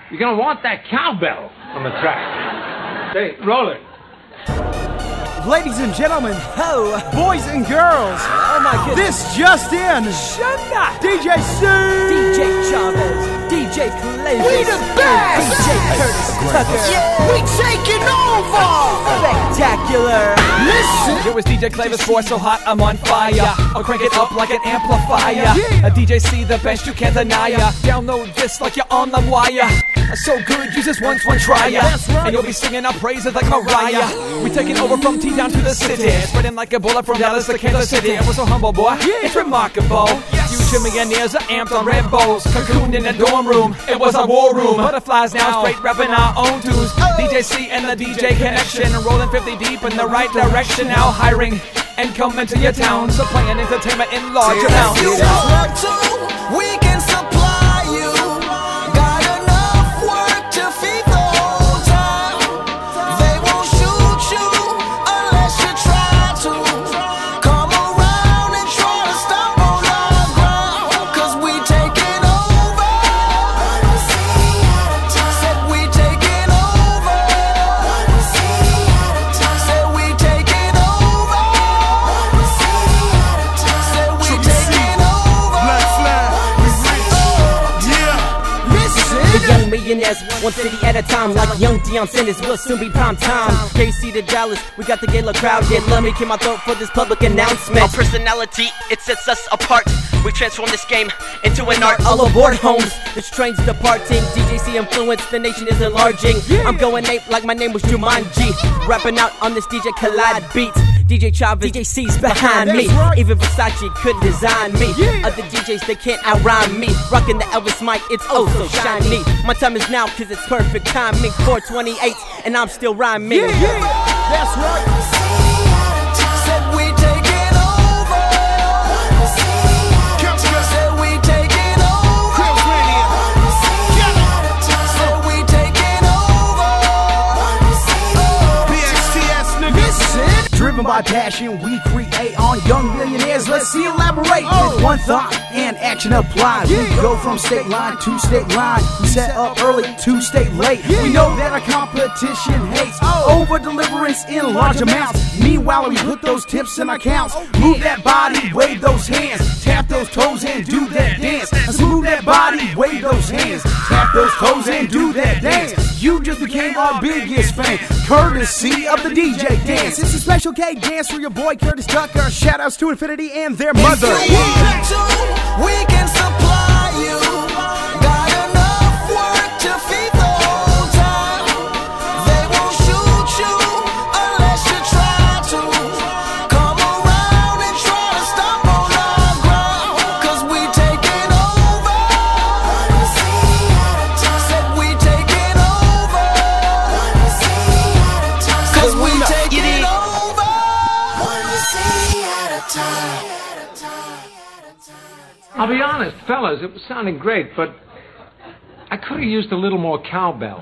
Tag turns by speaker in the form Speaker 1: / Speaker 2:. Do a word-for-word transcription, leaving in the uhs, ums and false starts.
Speaker 1: You're gonna want that cowbell on the track. Hey, roll it.
Speaker 2: Ladies and gentlemen, ho, boys and girls.
Speaker 3: Oh my goodness.
Speaker 2: This just in.
Speaker 3: Shut up.
Speaker 2: D J C.
Speaker 3: D J Chavez. D J Clavez.
Speaker 2: We the best.
Speaker 3: D J Curtis Tucker.
Speaker 2: Yeah. We taking over.
Speaker 3: Spectacular.
Speaker 2: Listen.
Speaker 3: It was D J Clavez, boy, so hot I'm on fire. I'll crank it up like an amplifier.
Speaker 2: Yeah.
Speaker 3: A D J C, the best you can't deny ya. Download this like you're on the wire. So good, use this once, one try ya.
Speaker 2: That's right.
Speaker 3: And you'll be singing our praises like Mariah. We taking over from T down to the city, spreading like a bullet from Dallas to Kansas City. I was so humble, boy.
Speaker 2: Yeah.
Speaker 3: It's remarkable.
Speaker 2: Yes.
Speaker 3: Future millionaires are amped on Red Bulls, cocooned in the dorm room. It was a war room. Butterflies now, straight rapping our own tunes. D J C and the D J connection, rolling fifty deep in the right direction. Now hiring and coming to your town, supplying entertainment in large amounts.
Speaker 4: If you want to, we can supply you. Got enough work to feed the whole town. They won't shoot you unless you try to. Come around and try to stop on our ground, 'cause we taking over. Said we taking over. Said we taking over. Said we taking over.
Speaker 5: Black flag, we rich. Yeah.
Speaker 3: The young millionaires, one city at a time, like young Deion Sanders will soon be prime time. K C to Dallas, we got the gala crowd. Yeah, let me clear my throat for this public announcement.
Speaker 6: Our personality, it sets us apart. We transform this game into an art.
Speaker 3: All aboard, homes. This train's departing. D J C influence, the nation is enlarging. I'm going ape like my name was Jumanji. Rapping out on this D J Khaled beat. D J Chavez, D J C's behind me.
Speaker 2: That's right.
Speaker 3: Even Versace couldn't design me.
Speaker 2: Yeah.
Speaker 3: Other D Js, they can't outrhyme me. Rocking the Elvis mic, it's oh so shiny. My time is now, cause it's perfect timing. four twenty-eight, and I'm still rhyming.
Speaker 2: Yeah, yeah. That's right.
Speaker 4: Said we taking over. Said we taking over. Said we taking over.
Speaker 5: B X T S, nigga.
Speaker 2: Driven by passion, we create on young millionaires. Let's see elaborate. With one thought and action applied. We go from state line to state line. We set up early to stay late. We know that our competition hates over deliverance in large amounts. Meanwhile, we put those tips in our counts. Move that body, wave those hands. Tap those toes and do that dance. Let's move that body, wave those hands. Tap those toes and do that dance. You just became our biggest fan, courtesy of the D J Dance. It's a special K dance for your boy Curtis Tucker. Shoutouts to Infinity and their mother.
Speaker 4: If you want to, we can supply you. Got enough work to feed the whole town. They won't shoot you unless you try to. Come around and try to stop on our ground, 'cause we taking over. Said we taking over. 'Cause we taking over. One city at a time.
Speaker 1: I'll be honest, fellas, it was sounding great, but I could have used a little more cowbell.